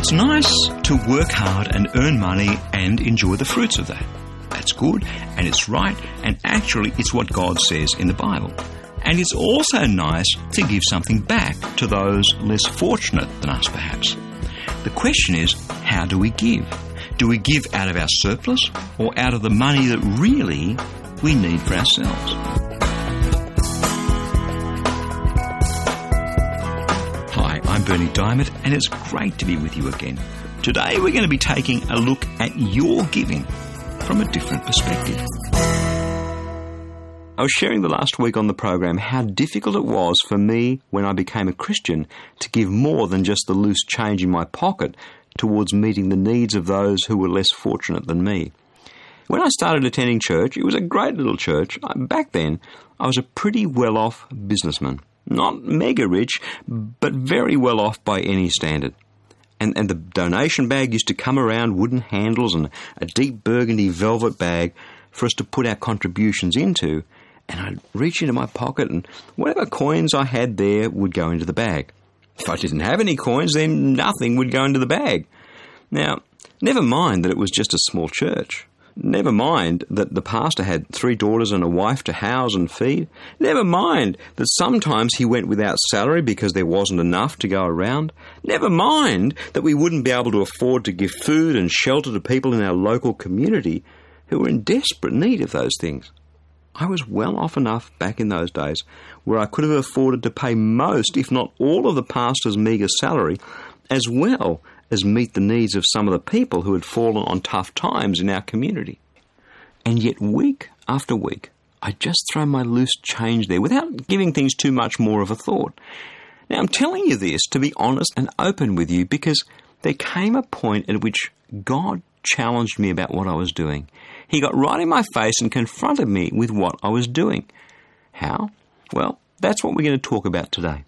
It's nice to work hard and earn money and enjoy the fruits of that. That's good and it's right, and actually it's what God says in the Bible. And it's also nice to give something back to those less fortunate than us, perhaps. The question is, how do we give? Do we give out of our surplus or out of the money that really we need for ourselves? Hi, I'm Berni Dymet, and it's great to be with you again. Today we're going to be taking a look at your giving from a different perspective. I was sharing the last week on the program how difficult it was for me when I became a Christian to give more than just the loose change in my pocket towards meeting the needs of those who were less fortunate than me. When I started attending church, it was a great little church. Back then, I was a pretty well-off businessman. Not mega rich, but very well off by any standard. And the donation bag used to come around, wooden handles and a deep burgundy velvet bag for us to put our contributions into. And I'd reach into my pocket and whatever coins I had there would go into the bag. If I didn't have any coins, then nothing would go into the bag. Now, never mind that it was just a small church. Never mind that the pastor had 3 daughters and a wife to house and feed. Never mind that sometimes he went without salary because there wasn't enough to go around. Never mind that we wouldn't be able to afford to give food and shelter to people in our local community who were in desperate need of those things. I was well off enough back in those days where I could have afforded to pay most, if not all, of the pastor's meagre salary, as well as meet the needs of some of the people who had fallen on tough times in our community. And yet week after week, I'd just throw my loose change there without giving things too much more of a thought. Now, I'm telling you this to be honest and open with you because there came a point at which God challenged me about what I was doing. He got right in my face and confronted me with what I was doing. How? Well, that's what we're going to talk about today.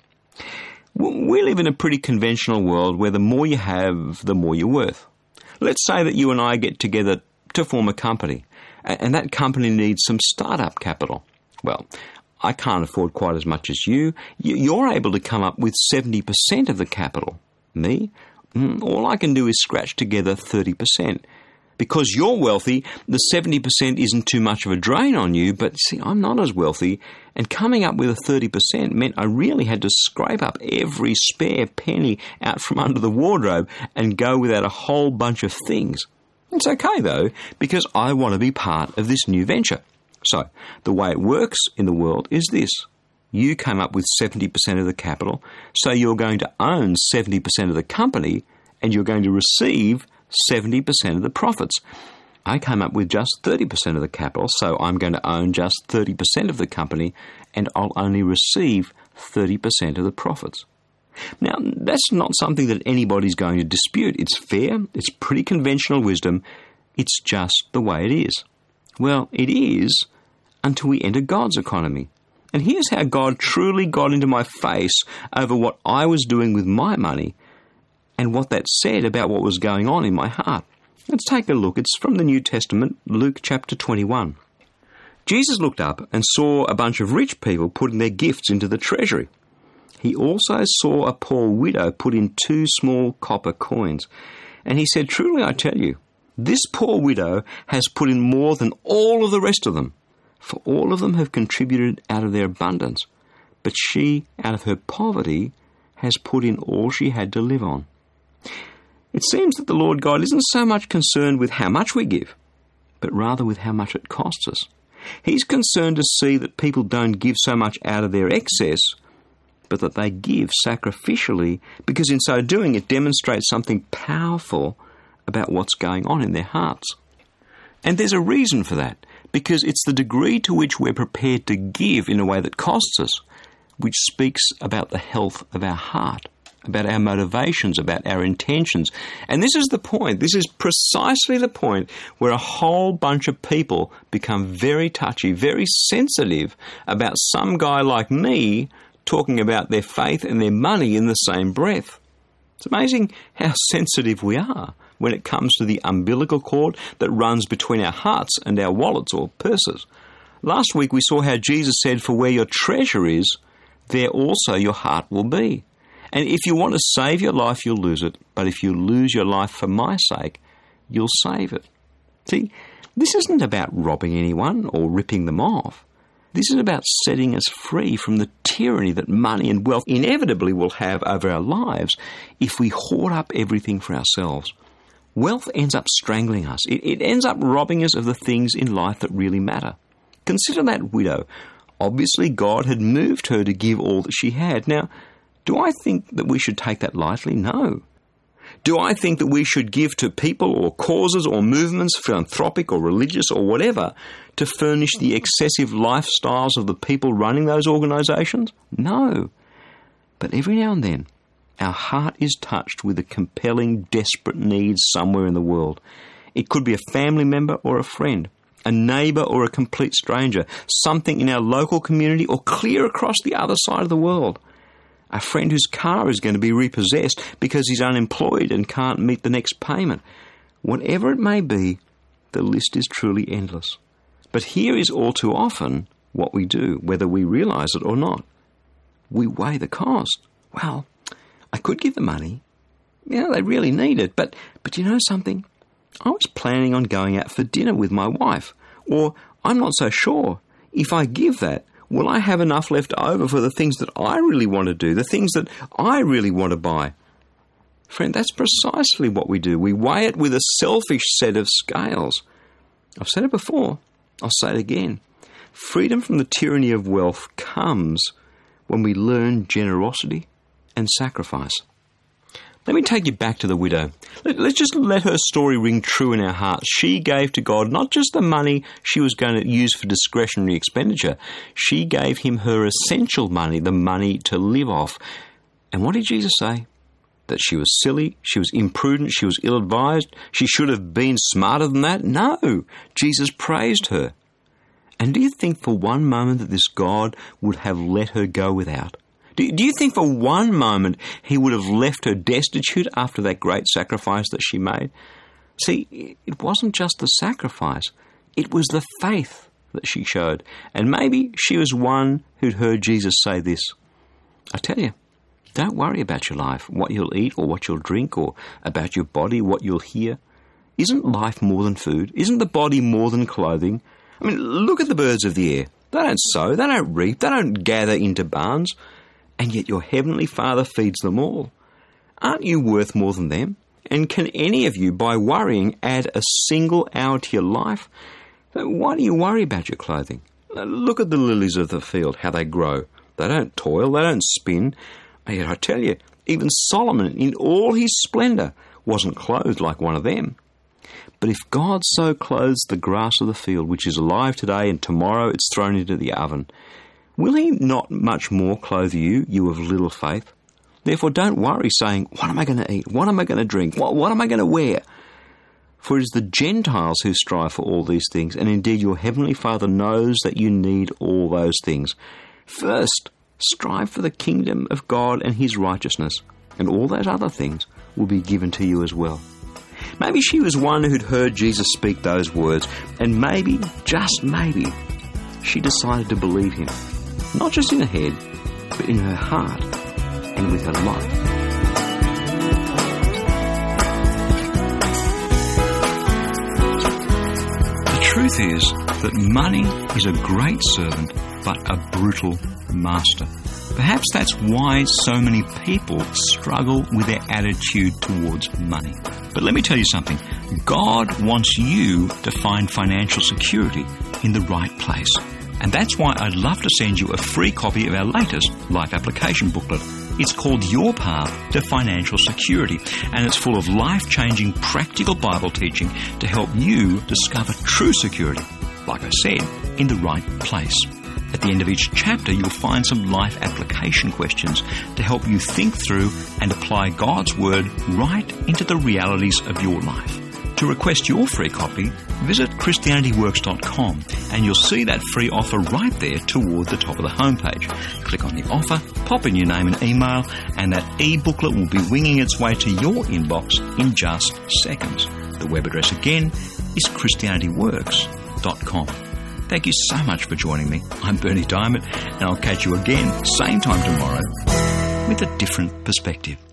We live in a pretty conventional world where the more you have, the more you're worth. Let's say that you and I get together to form a company, and that company needs some startup capital. Well, I can't afford quite as much as you. You're able to come up with 70% of the capital. Me? All I can do is scratch together 30%. Because you're wealthy, the 70% isn't too much of a drain on you, but see, I'm not as wealthy, and coming up with a 30% meant I really had to scrape up every spare penny out from under the wardrobe and go without a whole bunch of things. It's okay though, because I want to be part of this new venture. So, the way it works in the world is this. You came up with 70% of the capital, so you're going to own 70% of the company, and you're going to receive 70% of the profits. I came up with just 30% of the capital, so I'm going to own just 30% of the company, and I'll only receive 30% of the profits. Now, that's not something that anybody's going to dispute. It's fair, it's pretty conventional wisdom, it's just the way it is. Well, it is until we enter God's economy. And here's how God truly got into my face over what I was doing with my money and what that said about what was going on in my heart. Let's take a look. It's from the New Testament, Luke chapter 21. Jesus looked up and saw a bunch of rich people putting their gifts into the treasury. He also saw a poor widow put in 2 small copper coins. And he said, "Truly I tell you, this poor widow has put in more than all of the rest of them. For all of them have contributed out of their abundance, but she, out of her poverty, has put in all she had to live on." It seems that the Lord God isn't so much concerned with how much we give, but rather with how much it costs us. He's concerned to see that people don't give so much out of their excess, but that they give sacrificially, because in so doing it demonstrates something powerful about what's going on in their hearts. And there's a reason for that, because it's the degree to which we're prepared to give in a way that costs us, which speaks about the health of our heart, about our motivations, about our intentions. And this is the point. This is precisely the point where a whole bunch of people become very touchy, very sensitive about some guy like me talking about their faith and their money in the same breath. It's amazing how sensitive we are when it comes to the umbilical cord that runs between our hearts and our wallets or purses. Last week we saw how Jesus said, "For where your treasure is, there also your heart will be." And if you want to save your life, you'll lose it. But if you lose your life for my sake, you'll save it. See, this isn't about robbing anyone or ripping them off. This is about setting us free from the tyranny that money and wealth inevitably will have over our lives if we hoard up everything for ourselves. Wealth ends up strangling us. It ends up robbing us of the things in life that really matter. Consider that widow. Obviously, God had moved her to give all that she had. Now, do I think that we should take that lightly? No. Do I think that we should give to people or causes or movements, philanthropic or religious or whatever, to furnish the excessive lifestyles of the people running those organisations? No. But every now and then, our heart is touched with a compelling, desperate need somewhere in the world. It could be a family member or a friend, a neighbour or a complete stranger, something in our local community or clear across the other side of the world. A friend whose car is going to be repossessed because he's unemployed and can't meet the next payment. Whatever it may be, the list is truly endless. But here is all too often what we do, whether we realise it or not. We weigh the cost. Well, I could give the money. Yeah, they really need it. But you know something? I was planning on going out for dinner with my wife. Or I'm not so sure. If I give that, will I have enough left over for the things that I really want to do, the things that I really want to buy? Friend, that's precisely what we do. We weigh it with a selfish set of scales. I've said it before. I'll say it again. Freedom from the tyranny of wealth comes when we learn generosity and sacrifice. Let me take you back to the widow. Let's just let her story ring true in our hearts. She gave to God not just the money she was going to use for discretionary expenditure. She gave him her essential money, the money to live off. And what did Jesus say? That she was silly, she was imprudent, she was ill-advised, she should have been smarter than that? No, Jesus praised her. And do you think for one moment that this God would have let her go without? Do you think for one moment he would have left her destitute after that great sacrifice that she made? See, it wasn't just the sacrifice, it was the faith that she showed. And maybe she was one who'd heard Jesus say this. I tell you, don't worry about your life, what you'll eat or what you'll drink, or about your body, what you'll hear. Isn't life more than food? Isn't the body more than clothing? I mean, look at the birds of the air. They don't sow, they don't reap, they don't gather into barns. And yet your heavenly Father feeds them all. Aren't you worth more than them? And can any of you, by worrying, add a single hour to your life? Why do you worry about your clothing? Look at the lilies of the field, how they grow. They don't toil, they don't spin. And yet I tell you, even Solomon, in all his splendour, wasn't clothed like one of them. But if God so clothes the grass of the field, which is alive today and tomorrow it's thrown into the oven, will he not much more clothe you, you of little faith? Therefore don't worry, saying, what am I going to eat? What am I going to drink? What am I going to wear? For it is the Gentiles who strive for all these things, and indeed your heavenly Father knows that you need all those things. First, strive for the kingdom of God and his righteousness, and all those other things will be given to you as well. Maybe she was one who'd heard Jesus speak those words, and maybe, just maybe, she decided to believe him. Not just in her head, but in her heart and with her life. The truth is that money is a great servant, but a brutal master. Perhaps that's why so many people struggle with their attitude towards money. But let me tell you something. God wants you to find financial security in the right place. And that's why I'd love to send you a free copy of our latest life application booklet. It's called Your Path to Financial Security, and it's full of life-changing practical Bible teaching to help you discover true security, like I said, in the right place. At the end of each chapter, you'll find some life application questions to help you think through and apply God's Word right into the realities of your life. To request your free copy, visit ChristianityWorks.com and you'll see that free offer right there toward the top of the homepage. Click on the offer, pop in your name and email, and that e-booklet will be winging its way to your inbox in just seconds. The web address again is ChristianityWorks.com. Thank you so much for joining me. I'm Bernie Diamond, and I'll catch you again, same time tomorrow. with a different perspective.